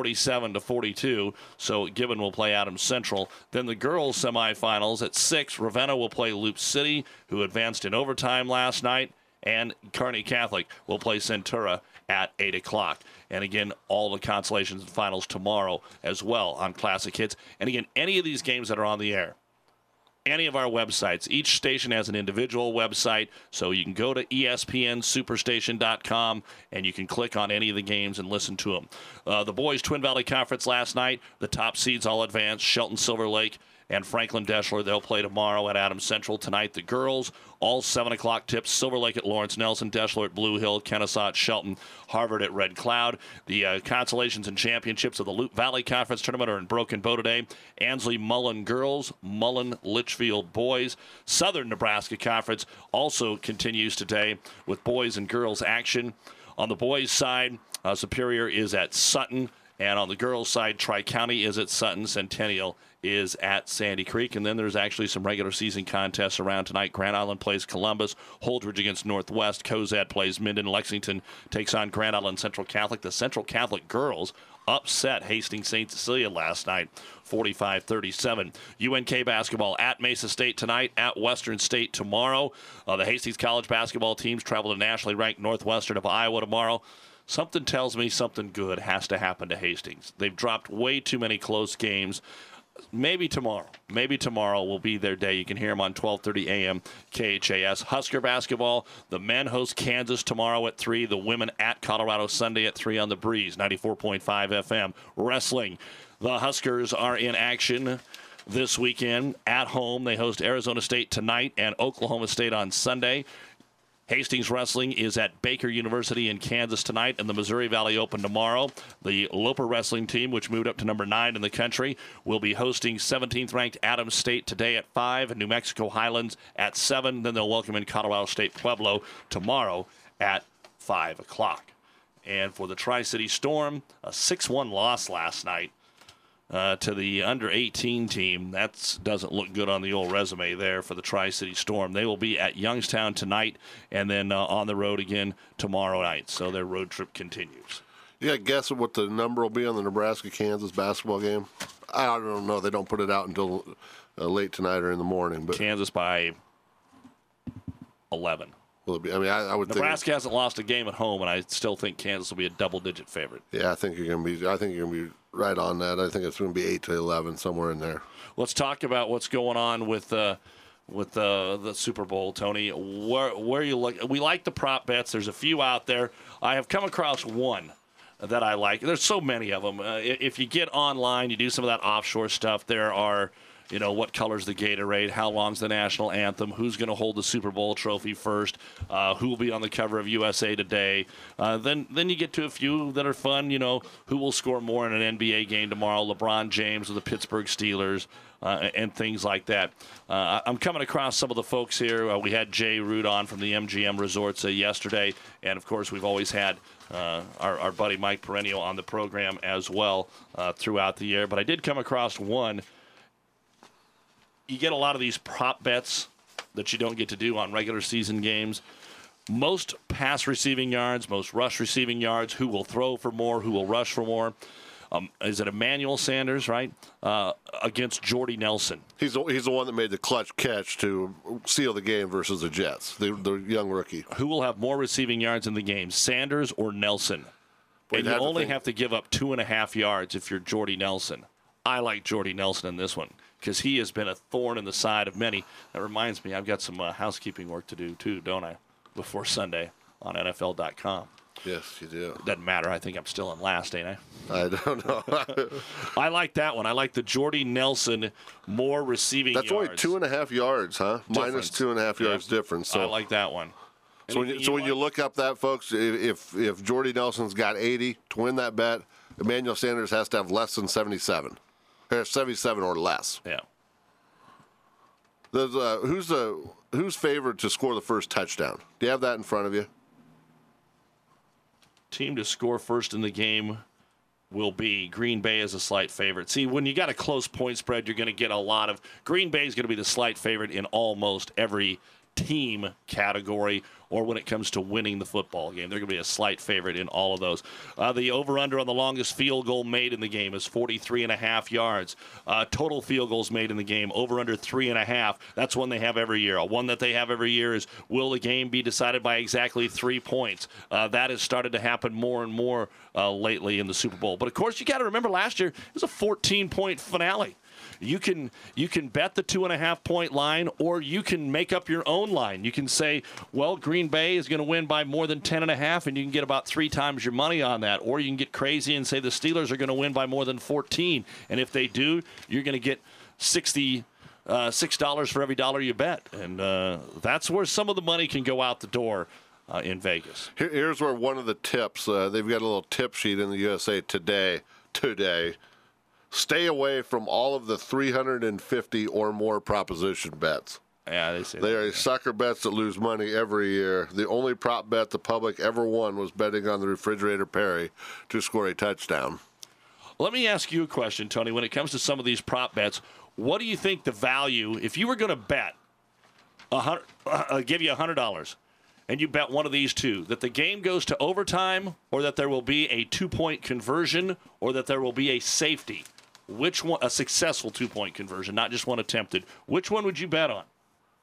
47-42. So Gibbon will play Adams Central. Then the girls' semifinals at 6. Ravenna will play Loop City, who advanced in overtime last night. And Kearney Catholic will play Centura at 8 o'clock. And again, all the consolations and finals tomorrow as well on Classic Hits. And again, any of these games that are on the air, any of our websites, each station has an individual website, so you can go to espnsuperstation.com and you can click on any of the games and listen to them. The boys' Twin Valley Conference last night, the top seeds all advanced, Shelton Silver Lake and Franklin Deschler. They'll play tomorrow at Adams Central. Tonight, the girls, all 7 o'clock tips. Silver Lake at Lawrence Nelson, Deschler at Blue Hill, Kennesaw at Shelton, Harvard at Red Cloud. The consolations and championships of the Loup Valley Conference Tournament are in Broken Bow today. Ansley Mullen girls, Mullen Litchfield boys. Southern Nebraska Conference also continues today with boys and girls action. On the boys' side, Superior is at Sutton. And on the girls' side, Tri-County is at Sutton. Centennial is at Sandy Creek. And then there's actually some regular season contests around tonight. Grand Island plays Columbus. Holdridge against Northwest. Cozad plays Minden. Lexington takes on Grand Island Central Catholic. The Central Catholic girls upset Hastings St. Cecilia last night, 45-37. UNK basketball at Mesa State tonight, at Western State tomorrow. The Hastings College basketball teams travel to nationally ranked Northwestern of Iowa tomorrow. Something tells me something good has to happen to Hastings. They've dropped way too many close games. Maybe tomorrow will be their day. You can hear them on 12:30 a.m. KHAS. Husker basketball, the men host Kansas tomorrow at 3. The women at Colorado Sunday at 3 on the Breeze, 94.5 FM. Wrestling, the Huskers are in action this weekend. At home, they host Arizona State tonight and Oklahoma State on Sunday. Hastings Wrestling is at Baker University in Kansas tonight and the Missouri Valley Open tomorrow. The Loper Wrestling team, which moved up to number 9 in the country, will be hosting 17th-ranked Adams State today at 5 and New Mexico Highlands at 7. Then they'll welcome in Colorado State Pueblo tomorrow at 5 o'clock. And for the Tri-City Storm, a 6-1 loss last night to the under-18 team. That doesn't look good on the old resume there for the Tri-City Storm. They will be at Youngstown tonight and then on the road again tomorrow night. So their road trip continues. Yeah, guess what the number will be on the Nebraska-Kansas basketball game? I don't know. They don't put it out until late tonight or in the morning. But Kansas by 11. will it be? I mean, I would Nebraska hasn't lost a game at home, and I still think Kansas will be a double-digit favorite. Yeah, I think you're going to be right on that. I think it's going to be 8-11, somewhere in there. Let's talk about what's going on with the Super Bowl, Tony. Where you look? We like the prop bets. There's a few out there. I have come across one that I like. There's so many of them. If you get online, you do some of that offshore stuff. There are, what color's the Gatorade? How long's the national anthem? Who's going to hold the Super Bowl trophy first? Who will be on the cover of USA Today? Then you get to a few that are fun. Who will score more in an NBA game tomorrow? LeBron James or the Pittsburgh Steelers, and things like that. I'm coming across some of the folks here. We had Jay Root on from the MGM Resorts yesterday, and of course we've always had our buddy Mike Perenio on the program as well throughout the year. But I did come across one. You get a lot of these prop bets that you don't get to do on regular season games. Most pass receiving yards, most rush receiving yards, who will throw for more, who will rush for more. Is it Emmanuel Sanders, right, against Jordy Nelson? He's the one that made the clutch catch to seal the game versus the Jets, the young rookie. Who will have more receiving yards in the game, Sanders or Nelson? And you only have to give up 2.5 yards if you're Jordy Nelson. I like Jordy Nelson in this one because he has been a thorn in the side of many. That reminds me, I've got some housekeeping work to do too, don't I, before Sunday on NFL.com. Yes, you do. Doesn't matter. I think I'm still in last, ain't I? I don't know. I like that one. I like the Jordy Nelson more receiving yards. That's only 2.5 yards, huh? Difference. Minus 2.5 yards difference. So I like that one. So when you look up that, folks, if Jordy Nelson's got 80 to win that bet, Emmanuel Sanders has to have less than 77. 77 or less. Yeah. There's who's favored to score the first touchdown? Do you have that in front of you? Team to score first in the game will be Green Bay as a slight favorite. See, when you got a close point spread, you're going to get a lot of Green Bay is going to be the slight favorite in almost every team category, or when it comes to winning the football game. They're going to be a slight favorite in all of those. The over-under on the longest field goal made in the game is 43.5 yards. Total field goals made in the game, over-under 3.5. That's one they have every year. One that they have every year is, will the game be decided by exactly 3 points? That has started to happen more and more lately in the Super Bowl. But, of course, you got to remember last year, it was a 14-point finale. You can bet the 2.5-point line, or you can make up your own line. You can say, well, Green Bay is going to win by more than 10.5, and you can get about 3 times your money on that. Or you can get crazy and say the Steelers are going to win by more than 14, and if they do, you're going to get $6 for every dollar you bet, and that's where some of the money can go out the door in Vegas. Here's where one of the tips. They've got a little tip sheet in the USA Today. Stay away from all of the 350 or more proposition bets. Yeah, they say they are sucker bets that lose money every year. The only prop bet the public ever won was betting on the refrigerator Perry to score a touchdown. Let me ask you a question, Tony. When it comes to some of these prop bets, what do you think the value, if you were going to bet, give you $100, and you bet one of these two, that the game goes to overtime, or that there will be a 2-point conversion, or that there will be a safety? Which one, a successful 2-point conversion, not just one attempted? Which one would you bet on?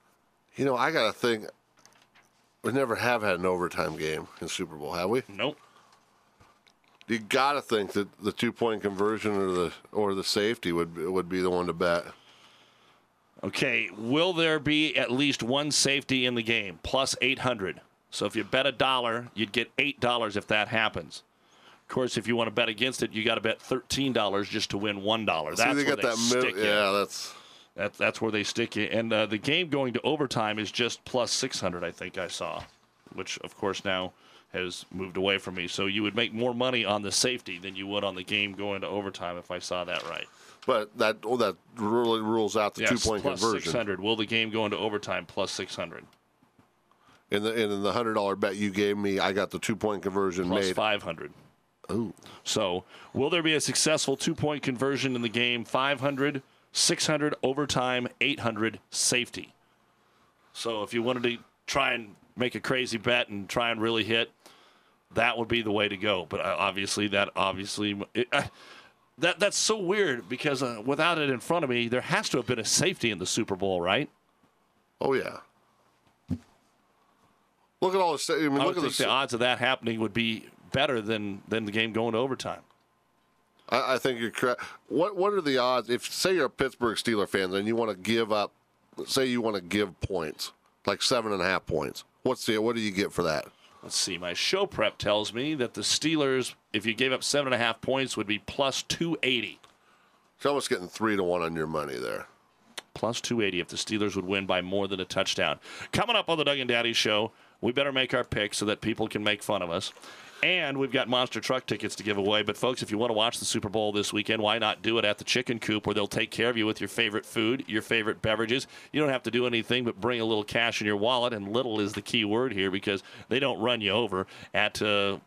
I got to think. We never have had an overtime game in Super Bowl, have we? Nope. You got to think that the 2-point conversion or the safety would be the one to bet. Okay, will there be at least one safety in the game, plus 800? So if you bet $1, you'd get $8 if that happens. Of course, if you want to bet against it, you got to bet $13 just to win $1. That's where they stick you. Yeah, that's where they stick you. And the game going to overtime is just plus 600, I think I saw, which, of course, now has moved away from me. So you would make more money on the safety than you would on the game going to overtime, if I saw that right. But that really rules out the 2-point plus conversion. 600. Will the game go into overtime? Plus 600. In the $100 bet you gave me, I got the 2-point conversion plus made. 500. Ooh. So will there be a successful 2-point conversion in the game? 500, 600 overtime, 800 safety. So if you wanted to try and make a crazy bet and try and really hit, that would be the way to go. But that's so weird because without it in front of me, there has to have been a safety in the Super Bowl, right? Oh, yeah. Look at all the. I mean, I look would at think the odds of that happening would be better than the game going to overtime. I think you're correct. What are the odds? If say you're a Pittsburgh Steelers fan and you want to give up, say you want to give points, like 7.5 points. What do you get for that? Let's see. My show prep tells me that the Steelers, if you gave up 7.5 points, would be plus 280. You're almost getting 3-1 on your money there. Plus 280 if the Steelers would win by more than a touchdown. Coming up on the Doug and Daddy Show, we better make our picks so that people can make fun of us. And we've got monster truck tickets to give away. But, folks, if you want to watch the Super Bowl this weekend, why not do it at the Chicken Coop, where they'll take care of you with your favorite food, your favorite beverages. You don't have to do anything but bring a little cash in your wallet, and little is the key word here because they don't run you over at the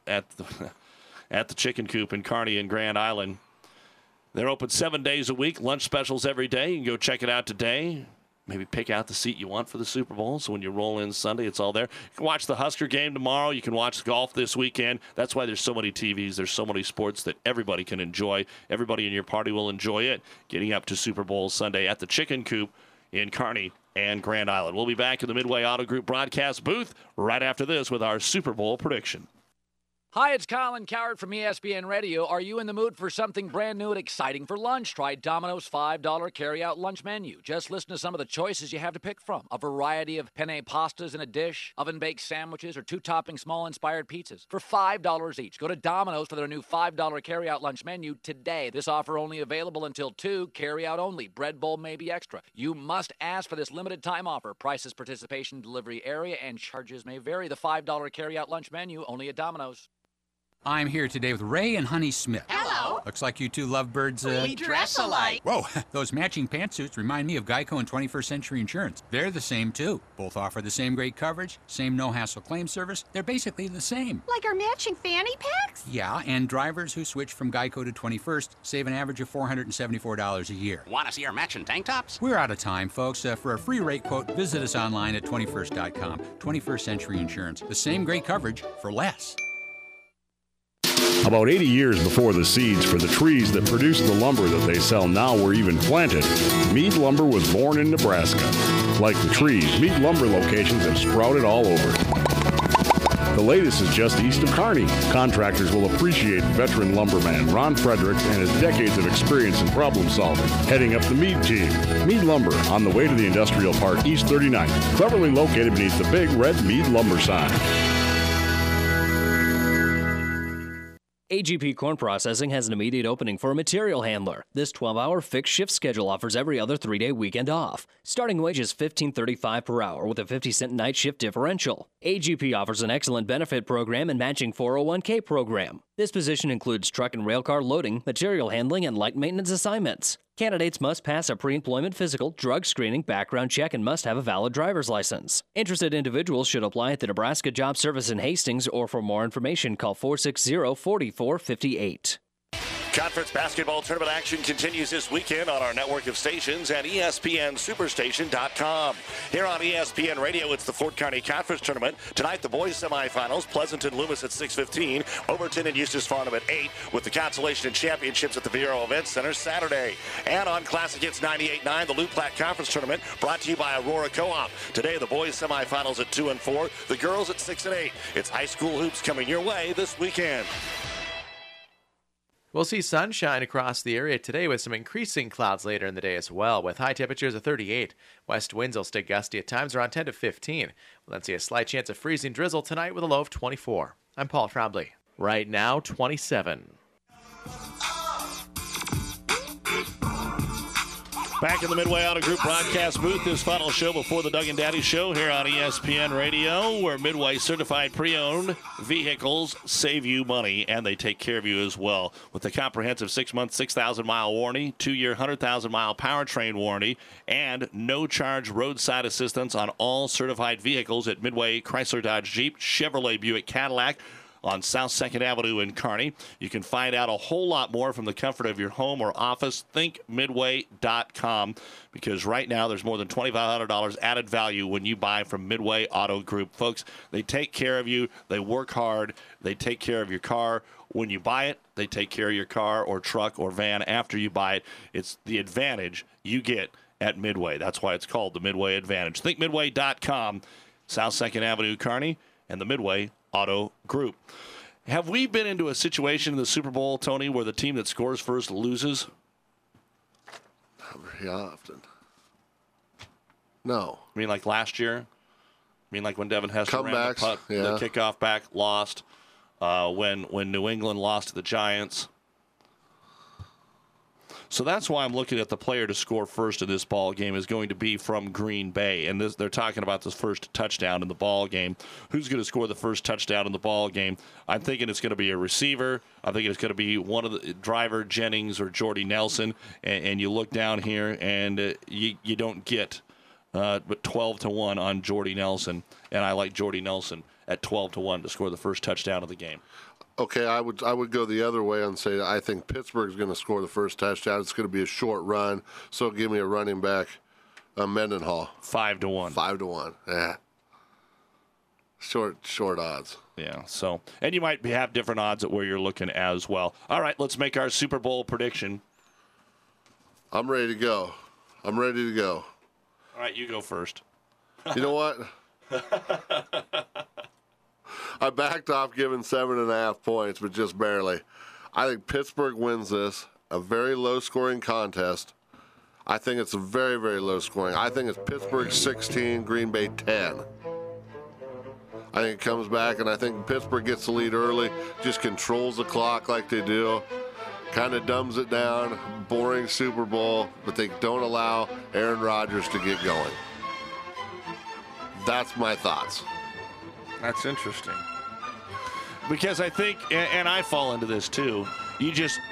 Chicken Coop in Kearney and Grand Island. They're open 7 days a week, lunch specials every day. You can go check it out today. Maybe pick out the seat you want for the Super Bowl, so when you roll in Sunday, it's all there. You can watch the Husker game tomorrow. You can watch golf this weekend. That's why there's so many TVs. There's so many sports that everybody can enjoy. Everybody in your party will enjoy it. Getting up to Super Bowl Sunday at the Chicken Coop in Kearney and Grand Island. We'll be back in the Midway Auto Group broadcast booth right after this with our Super Bowl prediction. Hi, it's Colin Coward from ESPN Radio. Are you in the mood for something brand new and exciting for lunch? Try Domino's $5 carry-out lunch menu. Just listen to some of the choices you have to pick from. A variety of penne pastas in a dish, oven-baked sandwiches, or 2-topping small-inspired pizzas for $5 each. Go to Domino's for their new $5 carry-out lunch menu today. This offer only available until 2, carry-out only. Bread bowl may be extra. You must ask for this limited-time offer. Prices, participation, delivery area, and charges may vary. The $5 carry-out lunch menu only at Domino's. I'm here today with Ray and Honey Smith. Hello. Looks like you two lovebirds. We dress alike. Whoa, those matching pantsuits remind me of Geico and 21st Century Insurance. They're the same, too. Both offer the same great coverage, same no-hassle claim service. They're basically the same. Like our matching fanny packs? Yeah, and drivers who switch from Geico to 21st save an average of $474 a year. Want to see our matching tank tops? We're out of time, folks. For a free rate quote, visit us online at 21st.com. 21st Century Insurance. The same great coverage for less. About 80 years before the seeds for the trees that produce the lumber that they sell now were even planted, Mead Lumber was born in Nebraska. Like the trees, Mead Lumber locations have sprouted all over. The latest is just east of Kearney. Contractors will appreciate veteran lumberman Ron Fredericks and his decades of experience in problem solving. Heading up the Mead team. Mead Lumber, on the way to the Industrial Park East 39th, cleverly located beneath the big red Mead Lumber sign. AGP Corn Processing has an immediate opening for a material handler. This 12-hour fixed shift schedule offers every other 3-day weekend off. Starting wage is $15.35 per hour with a 50-cent night shift differential. AGP offers an excellent benefit program and matching 401k program. This position includes truck and rail car loading, material handling, and light maintenance assignments. Candidates must pass a pre-employment physical, drug screening, background check, and must have a valid driver's license. Interested individuals should apply at the Nebraska Job Service in Hastings, or for more information, call 460-4458. Conference basketball tournament action continues this weekend on our network of stations at ESPNSuperstation.com. Here on ESPN Radio, it's the Fort Kearney Conference Tournament. Tonight, the boys semifinals, Pleasanton Loomis at 6:15, Overton and Eustis Farnham at 8, with the consolation and championships at the Vieiro Event Center Saturday. And on Classic Hits 98.9, the Loup Platte Conference Tournament, brought to you by Aurora Co-op. Today, the boys semifinals at 2 and 4, the girls at 6 and 8. It's high school hoops coming your way this weekend. We'll see sunshine across the area today with some increasing clouds later in the day as well, with high temperatures of 38. West winds will stay gusty at times around 10 to 15. We'll then see a slight chance of freezing drizzle tonight with a low of 24. I'm Paul Trombley. Right now, 27. Back in the Midway Auto Group broadcast booth, this final show before the Doug and Daddy Show here on ESPN Radio, where Midway certified pre-owned vehicles save you money, and they take care of you as well. With the comprehensive 6-month, 6,000-mile warranty, 2-year, 100,000-mile powertrain warranty, and no-charge roadside assistance on all certified vehicles at Midway Chrysler Dodge Jeep, Chevrolet Buick Cadillac, on South 2nd Avenue in Kearney. You can find out a whole lot more from the comfort of your home or office. ThinkMidway.com, because right now there's more than $2,500 added value when you buy from Midway Auto Group. Folks, they take care of you. They work hard. They take care of your car. When you buy it, they take care of your car or truck or van after you buy it. It's the advantage you get at Midway. That's why it's called the Midway Advantage. ThinkMidway.com, South 2nd Avenue, Kearney. and the Midway Auto Group. Have we been into a situation in the Super Bowl, Tony, where the team that scores first loses? Not very often. No. I mean, like last year? I mean, like when Devin Hester ran the putt, the kickoff back, lost. When New England lost to the Giants. So that's why I'm looking at the player to score first in this ball game is going to be from Green Bay. And they're talking about this first touchdown in the ball game. Who's going to score the first touchdown in the ball game? I'm thinking it's going to be a receiver. I'm thinking it's going to be one of the driver, Jennings or Jordy Nelson. And you look down here and you don't get but 12-1 on Jordy Nelson. And I like Jordy Nelson at 12-1 to score the first touchdown of the game. Okay, I would go the other way and say I think Pittsburgh's going to score the first touchdown. It's going to be a short run, so give me a running back, Mendenhall. 5-1. 5-1. Yeah. Short odds. Yeah. So, and you might have different odds at where you're looking as well. All right, let's make our Super Bowl prediction. I'm ready to go. All right, you go first. You know what? I backed off giving 7.5 points, but just barely. I think Pittsburgh wins this, a very low-scoring contest. I think it's a very, very low-scoring. I think it's Pittsburgh 16, Green Bay 10. I think it comes back, and I think Pittsburgh gets the lead early, just controls the clock like they do, kind of dumbs it down, boring Super Bowl, but they don't allow Aaron Rodgers to get going. That's my thoughts. That's interesting. Because I think, and I fall into this too, you just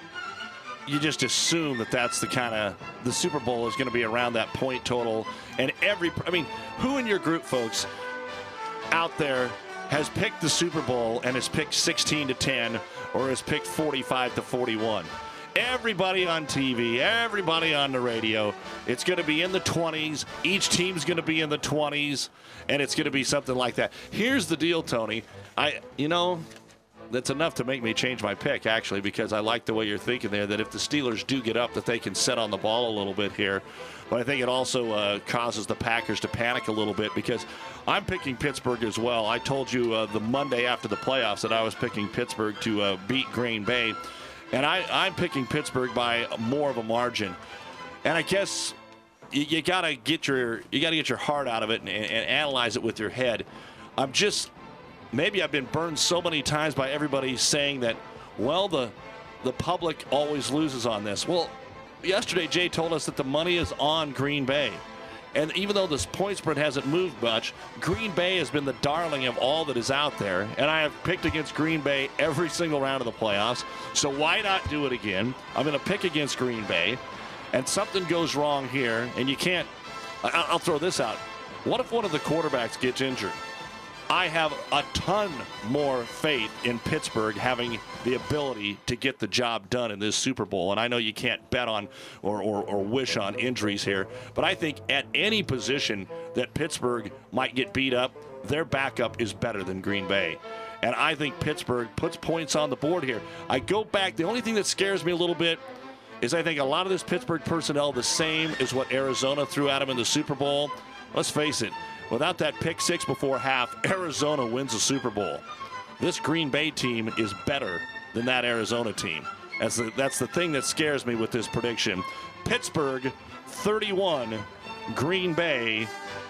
assume that that's the kind of, the Super Bowl is going to be around that point total. And who in your group, folks, out there has picked the Super Bowl and has picked 16-10 or has picked 45-41? Everybody on TV, everybody on the radio, it's going to be in the 20s. Each team's going to be in the 20s, and it's going to be something like that. Here's the deal, Tony. That's enough to make me change my pick, actually, because I like the way you're thinking there, that if the Steelers do get up, that they can set on the ball a little bit here. But I think it also causes the Packers to panic a little bit because I'm picking Pittsburgh as well. I told you the Monday after the playoffs that I was picking Pittsburgh to beat Green Bay. And I'm picking Pittsburgh by more of a margin. And I guess you gotta get your heart out of it and analyze it with your head. Maybe I've been burned so many times by everybody saying that, well, the public always loses on this. Well, yesterday Jay told us that the money is on Green Bay. And even though this point spread hasn't moved much, Green Bay has been the darling of all that is out there. And I have picked against Green Bay every single round of the playoffs. So why not do it again? I'm going to pick against Green Bay. And something goes wrong here, and you can't. I'll throw this out. What if one of the quarterbacks gets injured? I have a ton more faith in Pittsburgh having the ability to get the job done in this Super Bowl. And I know you can't bet on or wish on injuries here, but I think at any position that Pittsburgh might get beat up, their backup is better than Green Bay. And I think Pittsburgh puts points on the board here. I go back. The only thing that scares me a little bit is I think a lot of this Pittsburgh personnel the same as what Arizona threw at them in the Super Bowl. Let's face it. Without that pick six before half, Arizona wins the Super Bowl. This Green Bay team is better than that Arizona team. That's the thing that scares me with this prediction. Pittsburgh 31, Green Bay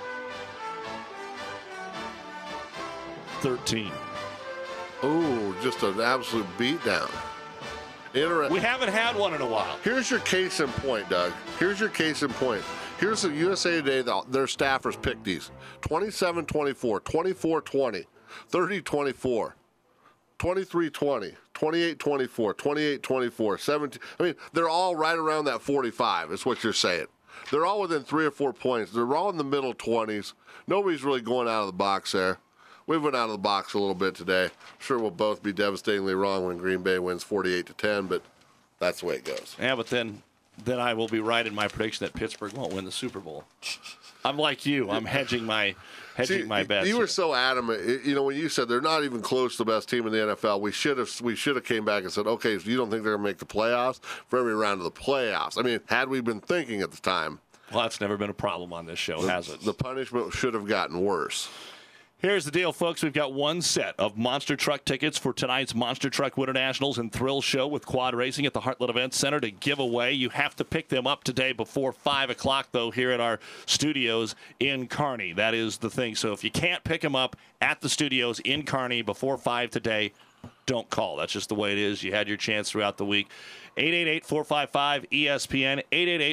13. Oh, just an absolute beatdown. We haven't had one in a while. Here's your case in point, Doug. Here's the USA Today, their staffers picked these. 27-24, 24-20, 30-24, 23-20, 28-24, 28-24, 17. I mean, they're all right around that 45 is what you're saying. They're all within 3 or 4 points. They're all in the middle 20s. Nobody's really going out of the box there. We went out of the box a little bit today. I'm sure we'll both be devastatingly wrong when Green Bay wins 48-10, but that's the way it goes. Yeah, but then I will be right in my prediction that Pittsburgh won't win the Super Bowl. I'm like you. I'm hedging my bets. You were so adamant. You know, when you said they're not even close to the best team in the NFL, we should have came back and said, okay, so you don't think they're going to make the playoffs for every round of the playoffs. I mean, had we been thinking at the time. Well, that's never been a problem on this show, has it? The punishment should have gotten worse. Here's the deal, folks. We've got one set of Monster Truck tickets for tonight's Monster Truck Winter Nationals and Thrill Show with Quad Racing at the Heartland Event Center to give away. You have to pick them up today before 5 o'clock, though, here at our studios in Kearney. That is the thing. So if you can't pick them up at the studios in Kearney before 5 today, don't call. That's just the way it is. You had your chance throughout the week. 888-455-ESPN,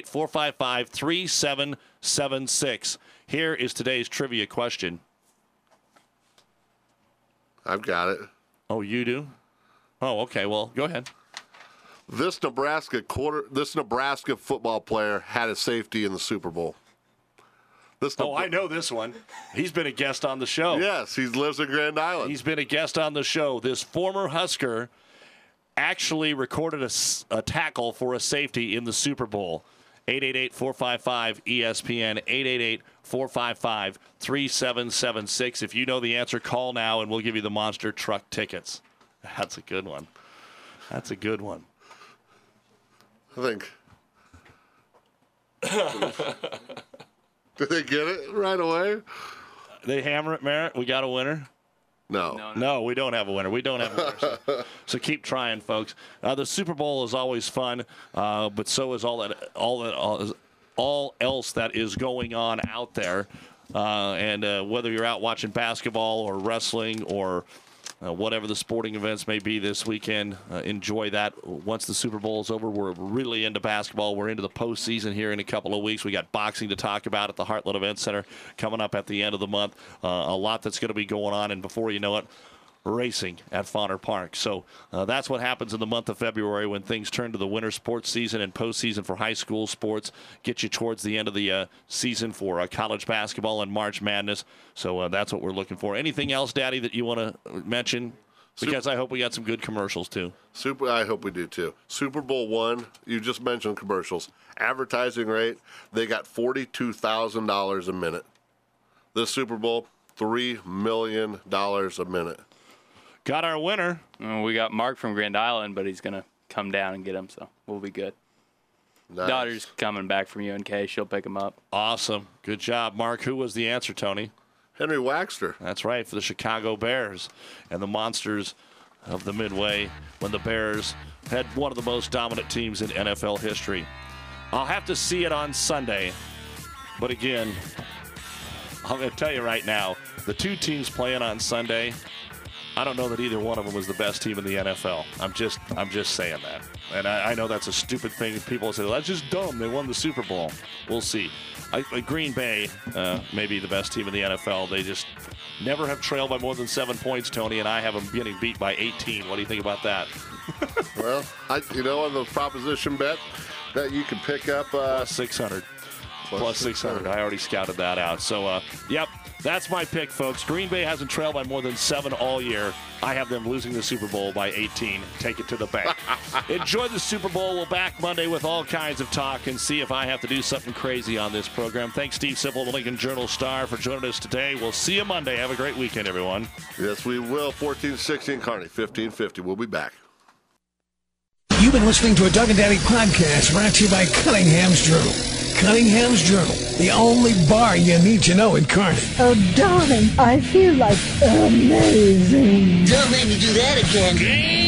888-455-3776. Here is today's trivia question. I've got it. Oh, you do? Oh, okay. Well, go ahead. This Nebraska football player had a safety in the Super Bowl. I know this one. He's been a guest on the show. Yes, he lives in Grand Island. He's been a guest on the show. This former Husker actually recorded a tackle for a safety in the Super Bowl. 888-455-ESPN, 888-455-3776. If you know the answer, call now, and we'll give you the Monster Truck tickets. That's a good one. That's a good one. I think. Did they get it right away? They hammer it, Merritt. We got a winner? No, we don't have a winner. We don't have a winner. So keep trying, folks. The Super Bowl is always fun, but so is all else that is going on out there. And whether you're out watching basketball or wrestling or whatever the sporting events may be this weekend, enjoy that. Once the Super Bowl is over, we're really into basketball. We're into the postseason here in a couple of weeks. We got boxing to talk about at the Heartland Event Center coming up at the end of the month. A lot that's going to be going on, and before you know it, racing at Fauner Park. So that's what happens in the month of February when things turn to the winter sports season and postseason for high school sports. Get you towards the end of the season for college basketball and March Madness. So that's what we're looking for. Anything else, Daddy, that you want to mention? Because I hope we got some good commercials, too. I hope we do, too. Super Bowl I, you just mentioned commercials. Advertising rate, they got $42,000 a minute. This Super Bowl, $3 million a minute. Got our winner. We got Mark from Grand Island, but he's going to come down and get him, so we'll be good. Nice. Daughter's coming back from UNK. She'll pick him up. Awesome. Good job, Mark. Who was the answer, Tony? Henry Waxter. That's right, for the Chicago Bears and the Monsters of the Midway when the Bears had one of the most dominant teams in NFL history. I'll have to see it on Sunday, but again, I'm going to tell you right now, the two teams playing on Sunday, I don't know that either one of them was the best team in the NFL. I'm just saying that. And I know that's a stupid thing. People say, well, that's just dumb. They won the Super Bowl. We'll see. Green Bay may be the best team in the NFL. They just never have trailed by more than 7 points, Tony, and I have them getting beat by 18. What do you think about that? Well, on the proposition bet that you can pick up. Plus 600. Plus 600. I already scouted that out. So, yep. That's my pick, folks. Green Bay hasn't trailed by more than 7 all year. I have them losing the Super Bowl by 18. Take it to the bank. Enjoy the Super Bowl. We'll back Monday with all kinds of talk and see if I have to do something crazy on this program. Thanks, Steve Sipple, the Lincoln Journal-Star, for joining us today. We'll see you Monday. Have a great weekend, everyone. Yes, we will. 14-16 Kearney, 15-50. We'll be back. You've been listening to a Doug and Daddy podcast brought to you by Cunningham's Journal. Cunningham's Journal, the only bar you need to know in Kearney. Oh, darling, I feel like amazing. Don't make me do that again.